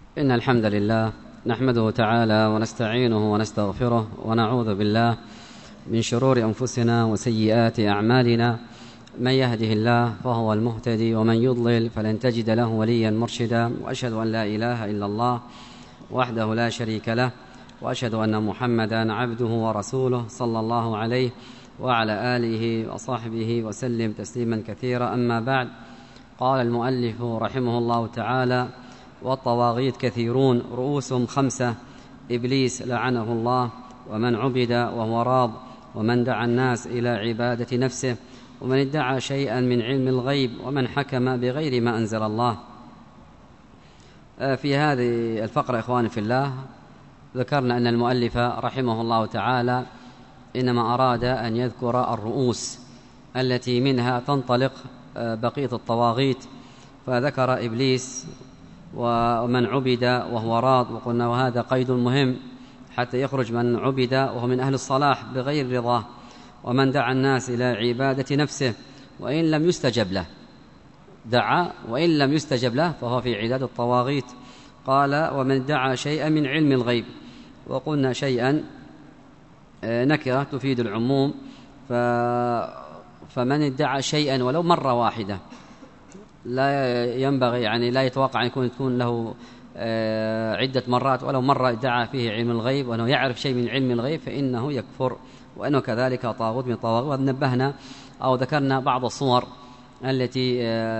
إن الحمد لله نحمده تعالى ونستعينه ونستغفره ونعوذ بالله من شرور أنفسنا وسيئات أعمالنا. من يهده الله فهو المهتدي ومن يضلل فلن تجد له وليا مرشدا. وأشهد أن لا إله إلا الله وحده لا شريك له، وأشهد أن محمدا عبده ورسوله صلى الله عليه وعلى آله وصحبه وسلم تسليما كثيرا. أما بعد، قال المؤلف رحمه الله تعالى: والطواغيت كثيرون رؤوسهم 5: إبليس لعنه الله، ومن عبد وهو راض، ومن دعا الناس إلى عبادة نفسه، ومن ادعى شيئا من علم الغيب، ومن حكم بغير ما أنزل الله. في هذه الفقرة إخواني في الله ذكرنا أن المؤلف رحمه الله تعالى إنما أراد أن يذكر الرؤوس التي منها تنطلق بقية الطواغيت، فذكر إبليس ومن عبد وهو راض، وقلنا وهذا قيد مهم حتى يخرج من عبد وهو من أهل الصلاح بغير رضاه، ومن دعا الناس إلى عبادة نفسه وإن لم يستجب له، دعا وإن لم يستجب له فهو في عداد الطواغيت. قال: ومن دعا شيئا من علم الغيب، وقلنا شيئا نكرة تفيد العموم، فمن ادعى شيئا ولو مرة واحدة لا ينبغي لا يتوقع أن يكون له عدة مرات، ولو مرة ادعى فيه علم الغيب وأنه يعرف شيء من علم الغيب فإنه يكفر، وأنه كذلك طاغوت من الطواغيت. ونبهنا أو ذكرنا بعض الصور التي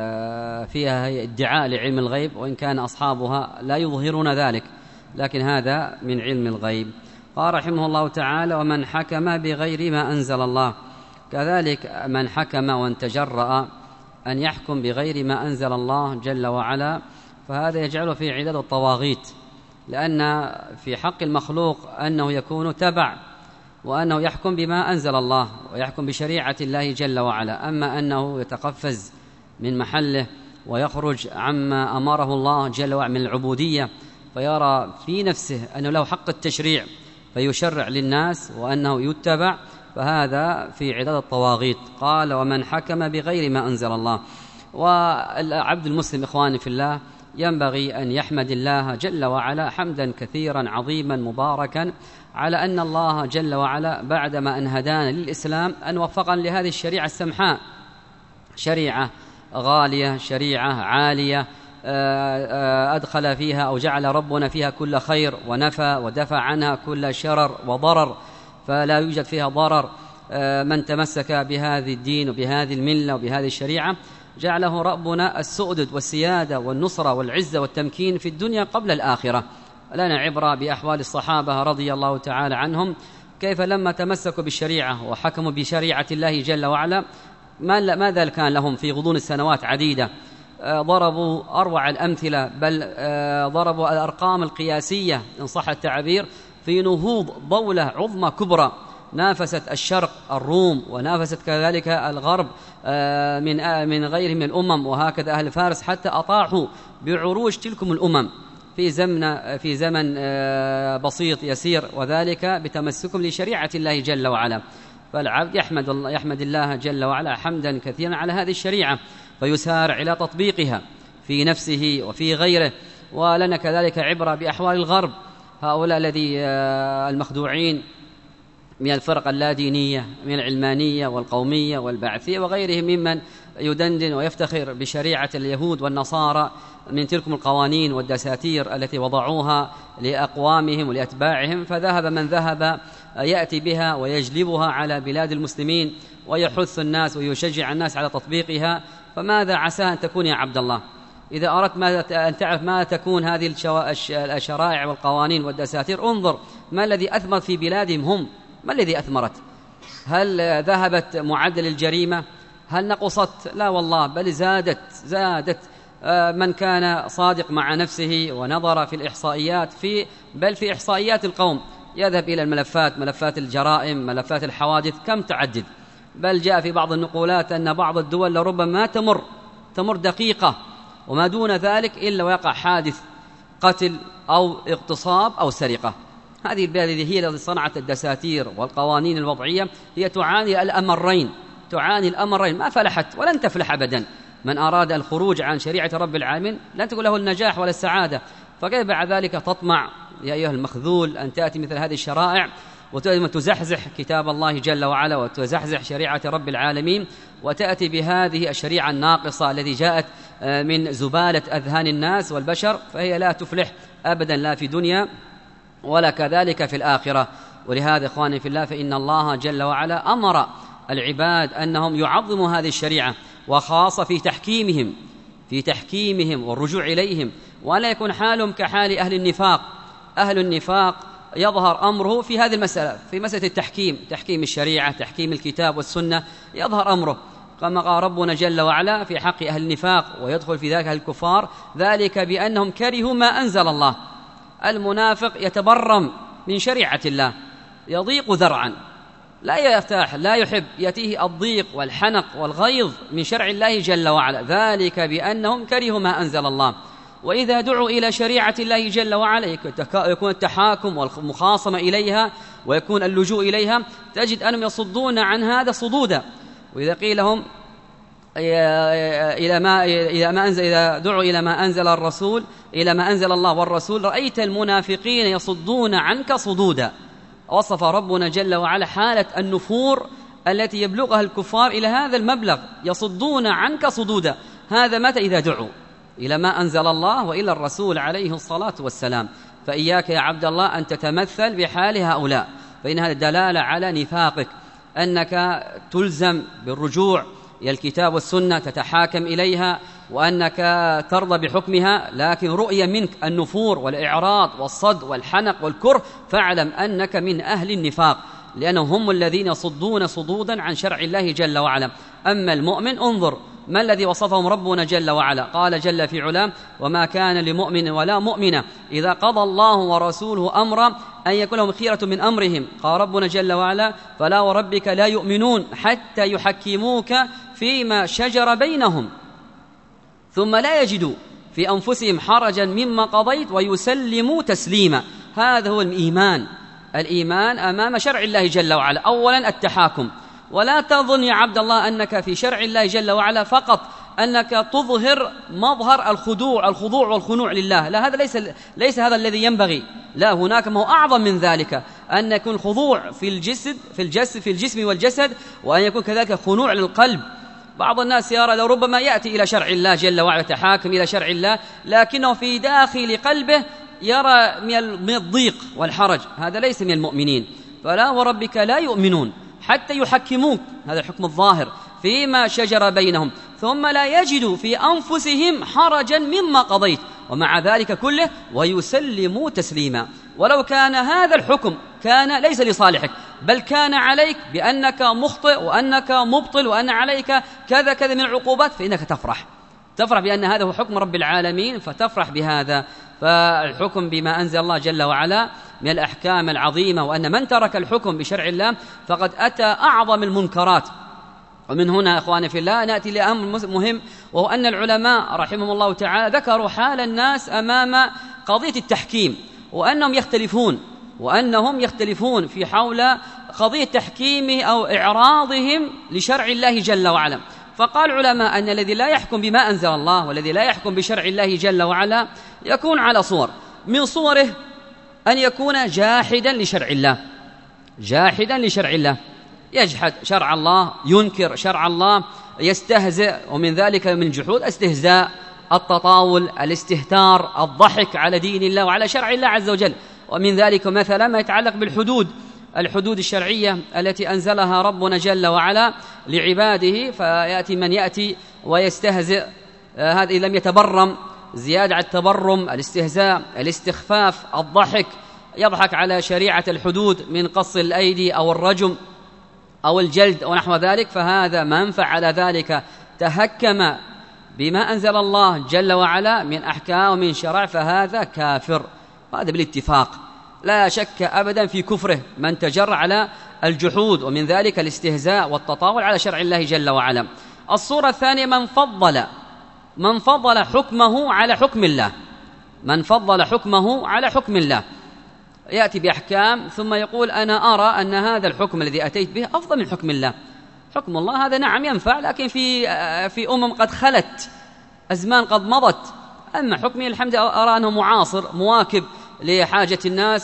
فيها ادعاء لعلم الغيب، وإن كان أصحابها لا يظهرون ذلك، لكن هذا من علم الغيب. قال رحمه الله تعالى: ومن حكم بغير ما أنزل الله، كذلك من حكم وان تجرأ أن يحكم بغير ما أنزل الله جل وعلا، فهذا يجعله في عداد الطواغيت، لأن في حق المخلوق أنه يكون تبع، وأنه يحكم بما أنزل الله ويحكم بشريعة الله جل وعلا. أما أنه يتقفز من محله ويخرج عما أمره الله جل وعلا من العبودية، فيرى في نفسه أنه له حق التشريع فيشرع للناس وأنه يتبع، فهذا في عداد الطواغيت. قال: ومن حكم بغير ما أنزل الله. والعبد المسلم إخواني في الله ينبغي أن يحمد الله جل وعلا حمدا كثيرا عظيما مباركا على أن الله جل وعلا بعدما أن هدانا للإسلام أن وفقنا لهذه الشريعة السمحاء، شريعة غالية، شريعة عالية، أدخل فيها أو جعل ربنا فيها كل خير، ونفى ودفع عنها كل شرر وضرر، فلا يوجد فيها ضرر. من تمسك بهذه الدين وبهذه الملة وبهذه الشريعة جعله ربنا السؤدد والسيادة والنصرة والعزة والتمكين في الدنيا قبل الآخرة. لنا عبرة بأحوال الصحابة رضي الله تعالى عنهم، كيف لما تمسكوا بالشريعة وحكموا بشريعة الله جل وعلا ماذا كان لهم في غضون السنوات عديدة؟ ضربوا أروع الأمثلة، بل ضربوا الأرقام القياسية إن صح التعبير في نهوض دولة عظمى كبرى نافست الشرق الروم، ونافست كذلك الغرب من غيرهم من الأمم، وهكذا أهل فارس حتى أطاحوا بعروج تلكم الأمم في زمن بسيط يسير، وذلك بتمسكهم لشريعة الله جل وعلا. فالعبد يحمد الله جل وعلا حمدا كثيرا على هذه الشريعة، فيسارع إلى تطبيقها في نفسه وفي غيره. ولنا كذلك عبرة بأحوال الغرب، هؤلاء الذي المخدوعين من الفرق اللادينية من العلمانية والقومية والبعثية وغيرهم ممن يدندن ويفتخر بشريعة اليهود والنصارى من تلكم القوانين والدساتير التي وضعوها لأقوامهم ولأتباعهم، فذهب من ذهب يأتي بها ويجلبها على بلاد المسلمين ويحث الناس ويشجع الناس على تطبيقها. فماذا عسى أن تكون يا عبد الله إذا أردت أن تعرف ما تكون هذه الشرائع والقوانين والدساتير؟ انظر ما الذي أثمر في بلادهم هم، ما الذي أثمرت؟ هل ذهبت معدل الجريمة؟ هل نقصت؟ لا والله، بل زادت. من كان صادق مع نفسه ونظر في الإحصائيات بل في إحصائيات القوم يذهب إلى ملفات الجرائم، ملفات الحوادث، كم تعدد. بل جاء في بعض النقولات أن بعض الدول لربما تمر دقيقة وما دون ذلك إلا ويقع حادث قتل أو اغتصاب أو سرقة. هذه البلاد هي التي صنعت الدساتير والقوانين الوضعية، هي تعاني الأمرين، ما فلحت ولن تفلح أبدا. من أراد الخروج عن شريعة رب العالمين لن تكون له النجاح ولا السعادة، فكيف بعد ذلك تطمع يا أيها المخذول أن تأتي مثل هذه الشرائع وتزحزح كتاب الله جل وعلا وتزحزح شريعة رب العالمين، وتأتي بهذه الشريعة الناقصة التي جاءت من زبالة أذهان الناس والبشر، فهي لا تفلح أبدا لا في دنيا ولا كذلك في الآخرة. ولهذا إخواني في الله فإن الله جل وعلا أمر العباد أنهم يعظموا هذه الشريعة، وخاصة في تحكيمهم والرجوع إليهم، ولا يكون حالهم كحال أهل النفاق. أهل النفاق يظهر أمره في هذه المسألة، في مسألة تحكيم الشريعة، تحكيم الكتاب والسنة، يظهر أمره كما قال ربنا جل وعلا في حق أهل النفاق، ويدخل في ذلك الكفار، ذلك بأنهم كرهوا ما أنزل الله. المنافق يتبرم من شريعة الله، يضيق ذرعا، لا يرتاح، لا يحب، يأتيه الضيق والحنق والغيظ من شرع الله جل وعلا، ذلك بأنهم كرهوا ما أنزل الله. وإذا دعوا إلى شريعة الله جل وعلا يكون التحاكم والمخاصمة إليها ويكون اللجوء إليها، تجد أنهم يصدون عن هذا صدودا. وإذا قيل لهم إذا دعوا إلى ما أنزل الرسول، إلى ما أنزل الله والرسول، رأيت المنافقين يصدون عنك صدودا. وصف ربنا جل وعلا حالة النفور التي يبلغها الكفار إلى هذا المبلغ، يصدون عنك صدودا. هذا متى؟ إذا دعوا إلى ما أنزل الله وإلى الرسول عليه الصلاة والسلام. فإياك يا عبد الله أن تتمثل بحال هؤلاء، فإن هذا دلالة على نفاقك، أنك تلزم بالرجوع إلى الكتاب والسنة، تتحاكم إليها، وأنك ترضى بحكمها، لكن رؤية منك النفور والإعراض والصد والحنق والكره، فاعلم أنك من أهل النفاق، لأنهم هم الذين يصدون صدودا عن شرع الله جل وعلا. أما المؤمن انظر ما الذي وصفهم ربنا جل وعلا، قال جل في علام: وما كان لمؤمن ولا مؤمنة إذا قضى الله ورسوله أمرا أن يكون لهم خيرة من أمرهم. قال ربنا جل وعلا: فلا وربك لا يؤمنون حتى يحكموك فيما شجر بينهم ثم لا يجدوا في أنفسهم حرجا مما قضيت ويسلموا تسليما. هذا هو الإيمان أمام شرع الله جل وعلا. أولا التحاكم، ولا تظن يا عبد الله أنك في شرع الله جل وعلا فقط أنك تظهر مظهر الخضوع والخنوع لله، لا، هذا ليس هذا الذي ينبغي، لا، هناك ما هو أعظم من ذلك، أن يكون خضوع في الجسم والجسد، وأن يكون كذلك خنوع للقلب. بعض الناس يرى لو ربما يأتي إلى شرع الله جل وعلا، تحاكم إلى شرع الله، لكنه في داخل قلبه يرى من الضيق والحرج، هذا ليس من المؤمنين. فلا وربك لا يؤمنون حتى يحكموك، هذا الحكم الظاهر، فيما شجر بينهم ثم لا يجدوا في أنفسهم حرجا مما قضيت، ومع ذلك كله ويسلموا تسليما. ولو كان هذا الحكم كان ليس لصالحك، بل كان عليك بأنك مخطئ وأنك مبطل وأن عليك كذا كذا من العقوبات، فإنك تفرح بأن هذا هو حكم رب العالمين، فتفرح بهذا. فالحكم بما أنزل الله جل وعلا من الأحكام العظيمة، وأن من ترك الحكم بشرع الله فقد أتى أعظم المنكرات. ومن هنا أخواني في الله نأتي لأمر مهم، وهو أن العلماء رحمهم الله تعالى ذكروا حال الناس أمام قضية التحكيم، وأنهم يختلفون في حول قضية تحكيمه أو إعراضهم لشرع الله جل وعلا. فقال العلماء أن الذي لا يحكم بما أنزل الله والذي لا يحكم بشرع الله جل وعلا يكون على صور، من صوره أن يكون جاحدا لشرع الله، يجحد شرع الله، ينكر شرع الله، يستهزئ، ومن ذلك من الجحود استهزاء، التطاول، الاستهتار، الضحك على دين الله وعلى شرع الله عز وجل. ومن ذلك مثلا ما يتعلق الحدود الشرعية التي أنزلها ربنا جل وعلا لعباده، فيأتي من يأتي ويستهزئ، هذا إذا لم يتبرم، زيادة على التبرم، الاستهزاء، الاستخفاف، الضحك، يضحك على شريعة الحدود من قص الأيدي أو الرجم أو الجلد ونحو ذلك، فهذا من فعل ذلك تهكم بما أنزل الله جل وعلا من أحكام ومن شرع، فهذا كافر، هذا بالاتفاق، لا شك أبدا في كفره من تجر على الجحود، ومن ذلك الاستهزاء والتطاول على شرع الله جل وعلا. الصورة الثانية من فضل حكمه على حكم الله، يأتي بأحكام ثم يقول أنا أرى أن هذا الحكم الذي أتيت به أفضل من حكم الله. حكم الله هذا نعم ينفع، لكن في قد خلت، أزمان قد مضت، أما حكمه الحمد أرى أنه معاصر مواكب لحاجة الناس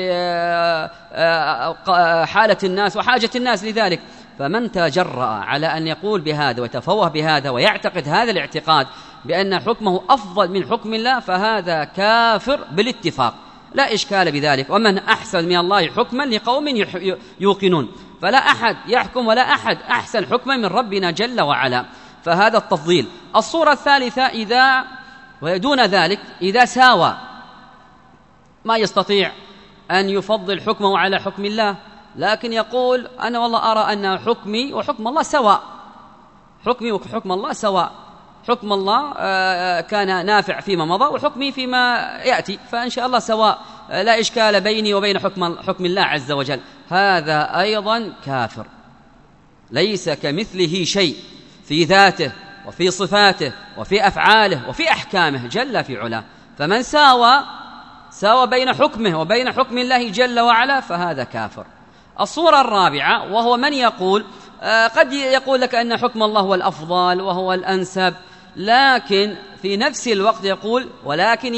ولحالة الناس وحاجة الناس لذلك. فمن تجرأ على أن يقول بهذا ويتفوه بهذا ويعتقد هذا الاعتقاد بأن حكمه أفضل من حكم الله فهذا كافر بالاتفاق، لا إشكال بذلك. ومن أحسن من الله حكما لقوم يوقنون، فلا أحد يحكم ولا أحد أحسن حكما من ربنا جل وعلا، فهذا التفضيل. الصورة الثالثة إذا ودون ذلك إذا ساوى، ما يستطيع أن يفضل حكمه على حكم الله، لكن يقول أنا والله أرى أن حكمي وحكم الله سواء، حكمي وحكم الله سواء، حكم الله كان نافع فيما مضى وحكمي فيما يأتي، فإن شاء الله سواء، لا إشكال بيني وبين حكم الله عز وجل. هذا أيضا كافر، ليس كمثله شيء في ذاته وفي صفاته وفي أفعاله وفي أحكامه جل في علاه. فمن ساوى بين حكمه وبين حكم الله جل وعلا فهذا كافر. الصورة الرابعة وهو من يقول قد يقول لك أن حكم الله هو الأفضل وهو الأنسب، لكن في نفس الوقت يقول ولكن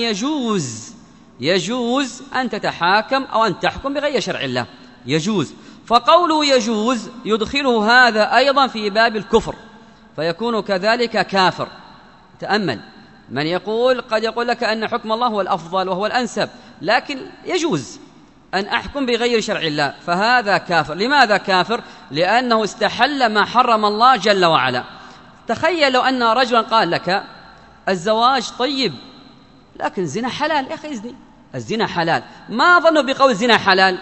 يجوز أن تتحاكم أو أن تحكم بغير شرع الله، يجوز. فقوله يجوز يدخله هذا أيضا في باب الكفر، فيكون كذلك كافر. تأمل، من يقول قد يقول لك أن حكم الله هو الأفضل وهو الأنسب، لكن يجوز أن أحكم بغير شرع الله، فهذا كافر. لماذا كافر؟ لأنه استحل ما حرم الله جل وعلا. تخيل لو أن رجلا قال لك الزواج طيب لكن الزنا حلال، يا أخي إذني الزنا حلال، ما ظنوا بقول زنا حلال،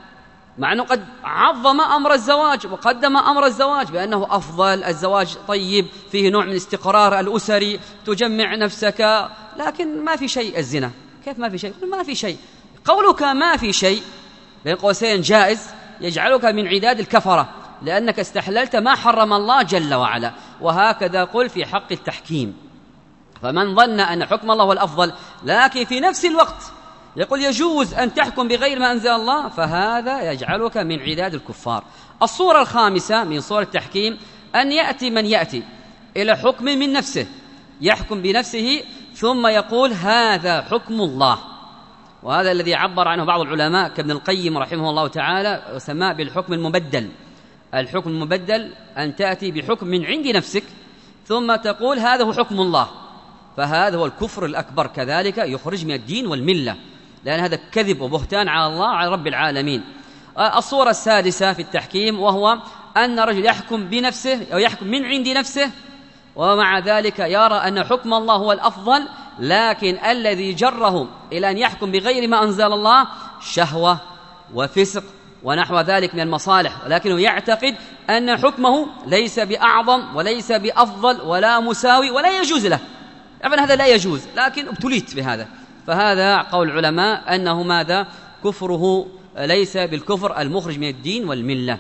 مع أنه قد عظم أمر الزواج وقدم أمر الزواج بأنه أفضل، الزواج طيب فيه نوع من الاستقرار الأسري، تجمع نفسك، لكن ما في شيء الزنا. كيف ما في شيء؟ ما في شيء. قولك ما في شيء بين قوسين جائز يجعلك من عداد الكفرة، لأنك استحللت ما حرم الله جل وعلا. وهكذا قل في حق التحكيم. فمن ظن أن حكم الله هو الأفضل لكن في نفس الوقت يقول يجوز أن تحكم بغير ما أنزل الله، فهذا يجعلك من عداد الكفار. الصورة الخامسة من صور التحكيم أن يأتي من يأتي إلى حكم من نفسه، يحكم بنفسه ثم يقول هذا حكم الله، وهذا الذي عبر عنه بعض العلماء كابن القيم رحمه الله تعالى وسماه بالحكم المبدل. الحكم المبدل أن تأتي بحكم من عند نفسك ثم تقول هذا هو حكم الله، فهذا هو الكفر الأكبر، كذلك يخرج من الدين والملة، لأن هذا كذب وبهتان على الله على رب العالمين. الصورة السادسة في التحكيم وهو أن رجل يحكم بنفسه أو يحكم من عند نفسه ومع ذلك يرى أن حكم الله هو الأفضل، لكن الذي جره إلى أن يحكم بغير ما أنزل الله شهوة وفسق ونحو ذلك من المصالح، ولكنه يعتقد أن حكمه ليس بأعظم وليس بأفضل ولا مساوي ولا يجوز له. طبعا هذا لا يجوز، لكن ابتليت بهذا، فهذا قول العلماء أنه ماذا؟ كفره ليس بالكفر المخرج من الدين والملة.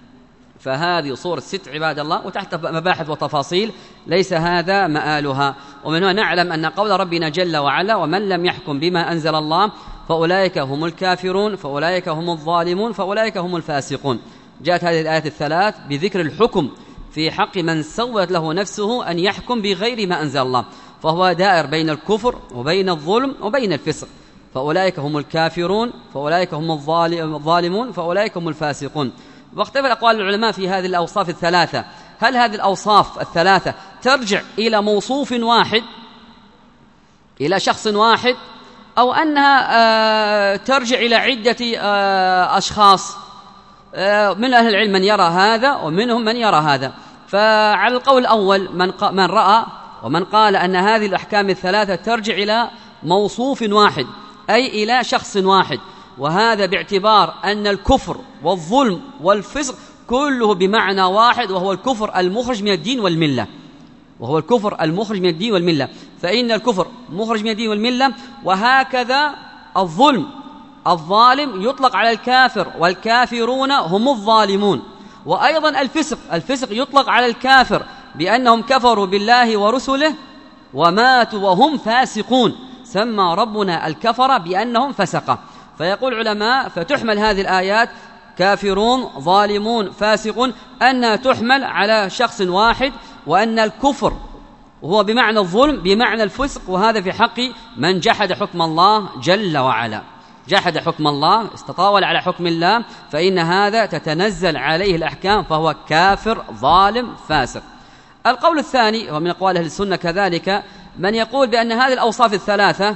فهذه صورة 6 عباد الله، وتحت مباحث وتفاصيل ليس هذا مآلها. ومن هنا نعلم أن قول ربنا جل وعلا ومن لم يحكم بما أنزل الله فأولئك هم الكافرون فأولئك هم الظالمون فأولئك هم الفاسقون. جاءت هذه الآيات الثلاث بذكر الحكم في حق من سوت له نفسه أن يحكم بغير ما أنزل الله، فهو دائر بين الكفر وبين الظلم وبين الفسق. فأولئك هم الكافرون فأولئك هم الظالمون فأولئك هم الفاسقون. واختلف أقوال العلماء في هذه الأوصاف الثلاثة، هل هذه الأوصاف الثلاثة ترجع إلى موصوف واحد إلى شخص واحد أو أنها ترجع إلى عدة أشخاص؟ من أهل العلم من يرى هذا ومنهم من يرى هذا. فعلى القول الأول من رأى ومن قال أن هذه الأحكام الثلاثة ترجع إلى موصوف واحد أي إلى شخص واحد، وهذا باعتبار أن الكفر والظلم والفسق كله بمعنى واحد، وهو الكفر المخرج من الدين والملة، وهو الكفر المخرج من الدين والملة. فإن الكفر مخرج من الدين والملة، وهكذا الظالم يطلق على الكافر والكافرون هم الظالمون. وأيضا الفسق يطلق على الكافر بأنهم كفروا بالله ورسله وماتوا وهم فاسقون، سمى ربنا الكفر بأنهم فسقة. فيقول العلماء فتحمل هذه الآيات كافرون ظالمون فاسقون أنها تحمل على شخص واحد، وأن الكفر وهو بمعنى الظلم بمعنى الفسق، وهذا في حق من جحد حكم الله جل وعلا. جحد حكم الله، استطاول على حكم الله، فإن هذا تتنزل عليه الأحكام، فهو كافر ظالم فاسق. القول الثاني ومن أقوال أهل السنة كذلك من يقول بأن هذه الأوصاف الثلاثة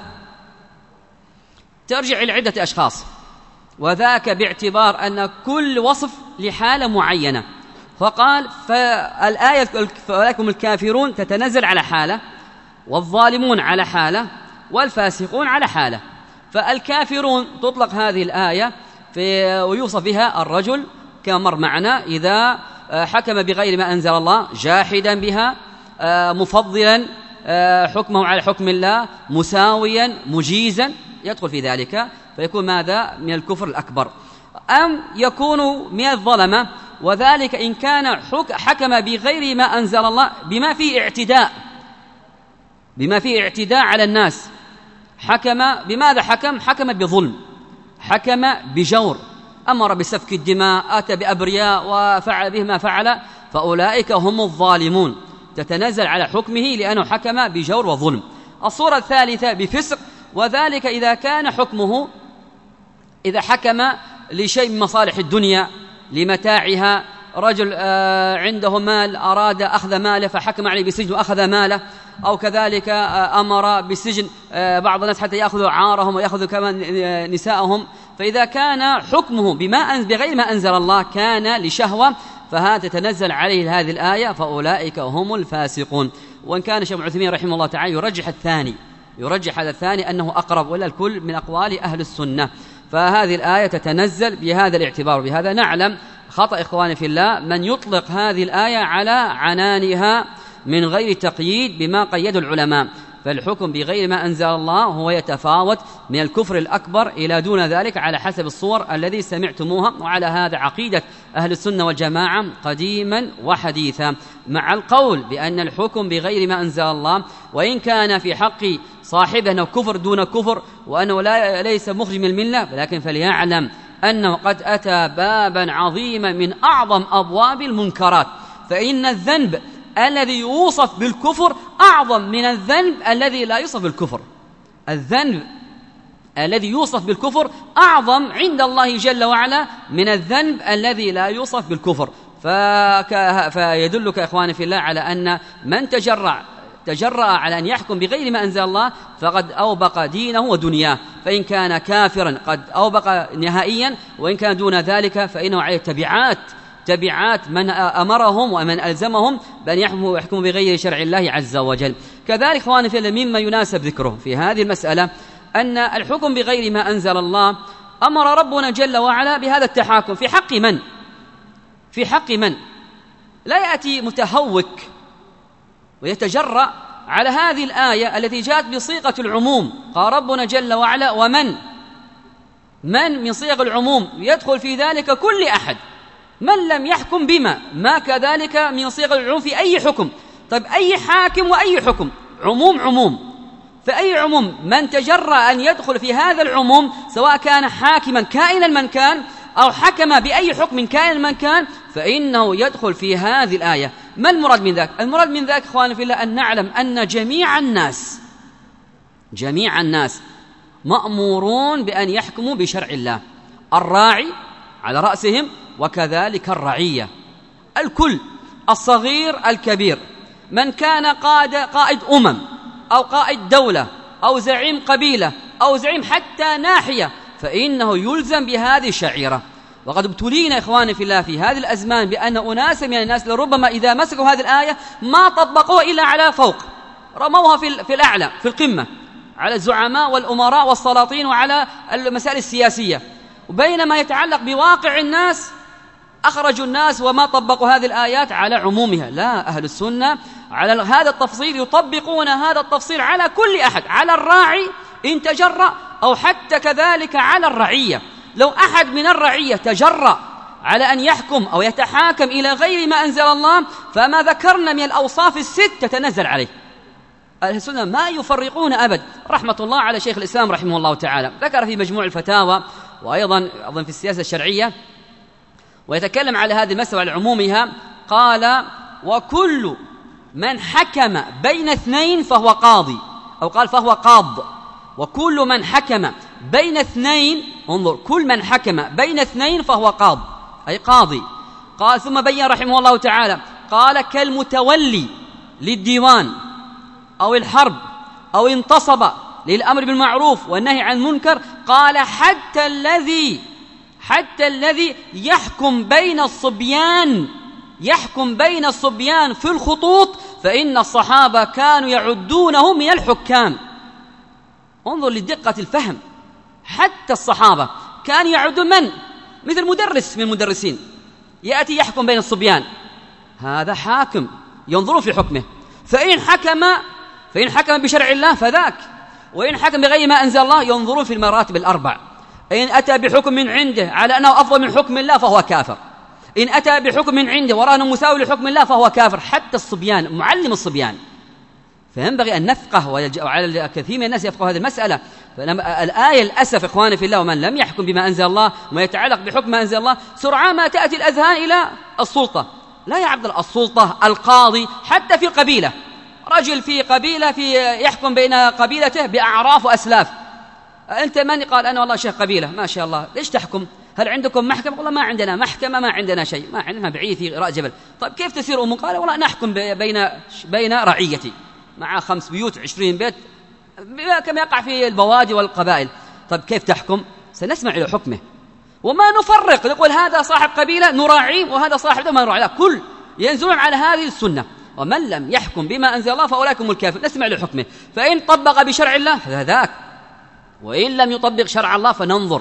ترجع إلى عدة أشخاص، وذاك باعتبار أن كل وصف لحالة معينة. فقال فالآية ولكم الكافرون تتنزل على حالة، والظالمون على حالة، والفاسقون على حالة. فالكافرون تطلق هذه الآية ويوصف بها الرجل كما مر معنا إذا حكم بغير ما أنزل الله، جاحدا بها، مفضلا حكمه على حكم الله، مساويا مجيزا، يدخل في ذلك، فيكون ماذا؟ من الكفر الأكبر. أم يكون من الظلمة، وذلك إن كان حكم بغير ما أنزل الله بما فيه اعتداء على الناس. حكم بماذا؟ حكم بظلم، حكم بجور، أمر بسفك الدماء، أتى بأبرياء وفعل به ما فعل، فأولئك هم الظالمون، تتنزل على حكمه لأنه حكم بجور وظلم. الصورة الثالثة بفسق، وذلك إذا كان حكمه إذا حكم لشيء من مصالح الدنيا لمتاعها، رجل عنده مال أراد أخذ ماله فحكم عليه بسجن وأخذ ماله، أو كذلك أمر بسجن بعض الناس حتى يأخذوا عارهم ويأخذوا كمان نساءهم. فإذا كان حكمه بغير ما أنزل الله كان لشهوة، فهذا تتنزل عليه هذه الآية، فأولئك هم الفاسقون. وإن كان الشيخ ابن عثيمين رحمه الله تعالى يرجح هذا الثاني أنه أقرب، ولا الكل من أقوال أهل السنة. فهذه الآية تتنزل بهذا الاعتبار. بهذا نعلم خطأ إخواني في الله من يطلق هذه الآية على عنانها من غير تقييد بما قيد العلماء، فالحكم بغير ما أنزل الله هو يتفاوت من الكفر الأكبر إلى دون ذلك على حسب الصور الذي سمعتموها. وعلى هذا عقيدة أهل السنة والجماعة قديما وحديثا، مع القول بأن الحكم بغير ما أنزل الله وإن كان في حق صاحبه أنه كفر دون كفر وأنه ليس مخرج من الملة، ولكن فليعلم أنه قد أتى بابا عظيما من أعظم أبواب المنكرات. فإن الذنب الذي يوصف بالكفر أعظم من الذنب الذي لا يوصف بالكفر. الذنب الذي يوصف بالكفر أعظم عند الله جل وعلا من الذنب الذي لا يوصف بالكفر. فيدلك إخواني في الله على أن من تجرأ على أن يحكم بغير ما أنزل الله فقد أوبق دينه ودنياه، فإن كان كافرا قد أوبق نهائيا، وإن كان دون ذلك فإنه عليه تبعات من أمرهم ومن ألزمهم بأن يحكموا بغير شرع الله عز وجل. كذلك إخواني في الله مما يناسب ذكره في هذه المسألة أن الحكم بغير ما أنزل الله أمر ربنا جل وعلا بهذا التحاكم في حق من لا يأتي متهوك ويتجرأ على هذه الآية التي جاءت بصيغة العموم. قال ربنا جل وعلا ومن من صيغ العموم يدخل في ذلك كل أحد من لم يحكم بما ما كذلك من صيغ العموم في أي حكم. طيب أي حاكم وأي حكم عموم، فأي عموم من تجرأ أن يدخل في هذا العموم سواء كان حاكما كائنا من كان أو حكم بأي حكم كائنا من كان فإنه يدخل في هذه الآية. ما المراد من ذلك؟ المراد من ذلك إخواني في الله أن نعلم أن جميع الناس مأمورون بأن يحكموا بشرع الله، الراعي على رأسهم وكذلك الرعية، الكل، الصغير الكبير، من كان قائد أو قائد دولة أو زعيم قبيلة أو زعيم حتى ناحية فإنه يلزم بهذه الشعيرة. وقد ابتلينا إخواني في الله في هذه الأزمان بأن أناس من الناس لربما إذا مسكوا هذه الآية ما طبقوها إلا على فوق، رموها في الأعلى في القمة على الزعماء والأمراء والسلاطين وعلى المسائل السياسية، وبينما يتعلق بواقع الناس أخرجوا الناس وما طبقوا هذه الآيات على عمومها. لا، أهل السنة على هذا التفصيل يطبقون هذا التفصيل على كل أحد، على الراعي إن تجرأ أو حتى كذلك على الرعية. لو أحد من الرعية تجرأ على أن يحكم أو يتحاكم إلى غير ما أنزل الله فما ذكرنا من الأوصاف الست تتنزل عليه. أهل السنة ما يفرقون أبد، رحمة الله على شيخ الإسلام رحمه الله تعالى ذكر في مجموع الفتاوى وأيضا أظن في السياسة الشرعية ويتكلم على هذه المسألة على عمومها، قال وكل من حكم بين اثنين فهو قاضي، أو قال فهو قاض. وكل من حكم بين اثنين، انظر، كل من حكم بين اثنين فهو قاض، أي قاضي. قال ثم بين رحمه الله تعالى، قال كالمتولي للديوان أو الحرب أو انتصب للأمر بالمعروف والنهي عن المنكر. قال حتى الذي يحكم بين الصبيان في الخطوط، فإن الصحابة كانوا يعدونه من الحكام. انظر لدقة الفهم، حتى الصحابة كانوا يعدون من؟ مثل مدرس من المدرسين يأتي يحكم بين الصبيان، هذا حاكم، ينظرون في حكمه، فإن حكم بشرع الله فذاك، وإن حكم بغير ما أنزل الله ينظرون في المراتب الأربع. إن أتى بحكم من عنده على أنه أفضل من حكم الله فهو كافر، إن أتى بحكم من عنده وراه أنه مساوي لحكم الله فهو كافر. حتى الصبيان، معلم الصبيان. فينبغي أن نفقه، وعلى كثير من الناس يفقه هذه المسألة. الآية للأسف إخواني في الله، ومن لم يحكم بما أنزل الله وما يتعلق بحكم ما أنزل الله، سرعان ما تأتي الأذهان إلى السلطة. لا يا عبد الله، السلطة القاضي حتى في القبيلة، رجل في قبيلة يحكم بين قبيلته بأعراف وأسلاف. أنت من؟ قال أنا والله شيخ قبيلة. ما شاء الله، ليش تحكم؟ هل عندكم محكمة؟ والله ما عندنا محكمة، ما عندنا شيء، ما عندنا، بعيد في رأس جبل. طيب كيف تسير أمور؟ قال والله نحكم بين رعيتي، مع 5 بيوت 20 بيت كما يقع في البوادي والقبائل. طيب كيف تحكم؟ سنسمع إلى حكمه وما نفرق، نقول هذا صاحب قبيلة نراعيه وهذا صاحب ده ما نراعيه، لا، كل ينزلون على هذه السنة. ومن لم يحكم بما أنزل الله فأولئك هم الكافرون. نسمع لحكمه، فإن طبق بشرع الله فذاك، وإن لم يطبق شرع الله فننظر.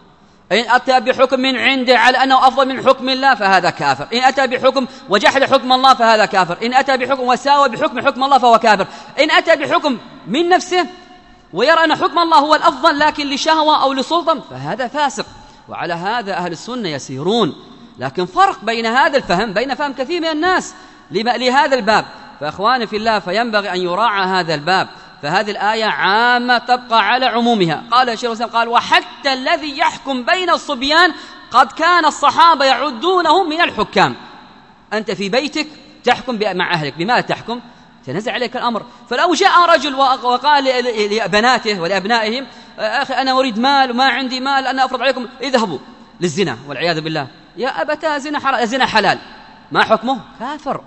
إن أتى بحكم من عنده على أنه أفضل من حكم الله فهذا كافر، إن أتى بحكم وجحد حكم الله فهذا كافر، إن أتى بحكم وساوى حكم الله فهو كافر، إن أتى بحكم من نفسه ويرى أن حكم الله هو الأفضل لكن لشهوة أو لسلطة فهذا فاسق. وعلى هذا أهل السنة يسيرون. لكن فرق بين هذا الفهم، بين فهم كثير من الناس لهذا الباب. فأخواني في الله، فينبغي أن يراعى هذا الباب. فهذه الآية عامة تبقى على عمومها. قال الشيخ الإسلام، قال وحتى الذي يحكم بين الصبيان قد كان الصحابة يعدونه من الحكام. أنت في بيتك تحكم مع أهلك، بماذا تحكم؟ تنزل عليك الأمر. فلو جاء رجل وقال لبناته ولأبنائهم أخي أنا أريد مال وما عندي مال، أنا أفرض عليكم اذهبوا للزنا والعياذ بالله، يا أبتا زنا حلال، ما حكمه؟ كافر،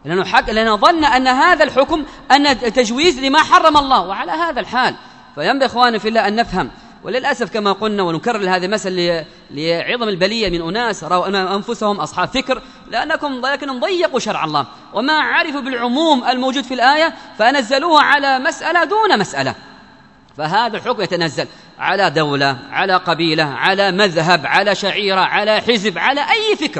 لأنه ظن أن هذا الحكم أن تجويز لما حرم الله. وعلى هذا الحال فينبغي إخواني في الله أن نفهم. وللأسف كما قلنا ونكرر هذه المسألة لعظم البلية من أناس رأوا أنفسهم أصحاب فكر، لكنهم ضيقوا شرع الله وما عرفوا بالعموم الموجود في الآية فنزلوها على مسألة دون مسألة. فهذا الحكم يتنزل على دولة، على قبيلة، على مذهب، على شعيرة، على حزب، على أي فكر.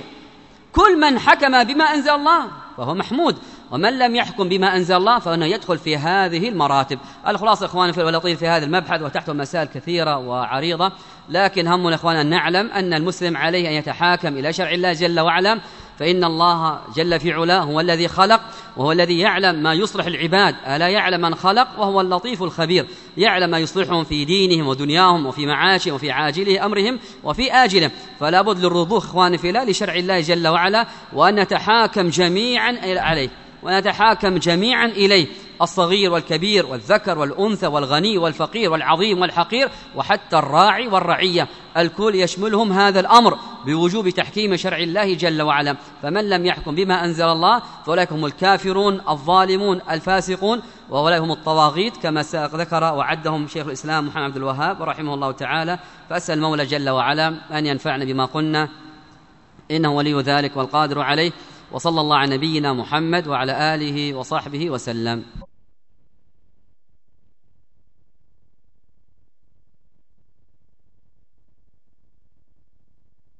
كل من حكم بما أنزل الله فهو محمود، ومن لم يحكم بما أنزل الله فإنه يدخل في هذه المراتب. الخلاصة إخواني في اللطيف في هذا المبحث، وتحته مسائل كثيرة وعريضة، لكن همنا إخواننا أن نعلم أن المسلم عليه أن يتحاكم إلى شرع الله جل وعلا، فإن الله جل في علاه هو الذي خلق وهو الذي يعلم ما يصلح العباد. ألا يعلم من خلق وهو اللطيف الخبير، يعلم ما يصلحهم في دينهم ودنياهم وفي معاشهم وفي عاجله أمرهم وفي آجله. فلا بد للرضوخ إخواني في الله لشرع الله جل وعلا، وأن نتحاكم جميعا عليه ونتحاكم جميعا إليه، الصغير والكبير والذكر والأنثى والغني والفقير والعظيم والحقير، وحتى الراعي والرعية، الكل يشملهم هذا الأمر بوجوب تحكيم شرع الله جل وعلا. فمن لم يحكم بما أنزل الله فأولئك هم الكافرون الظالمون الفاسقون، وأولئك هم الطواغيت كما ذكر وعدهم شيخ الإسلام محمد عبد الوهاب رحمه الله تعالى. فأسأل المولى جل وعلا أن ينفعنا بما قلنا، إنه ولي ذلك والقادر عليه. وصلى الله على نبينا محمد وعلى آله وصحبه وسلم.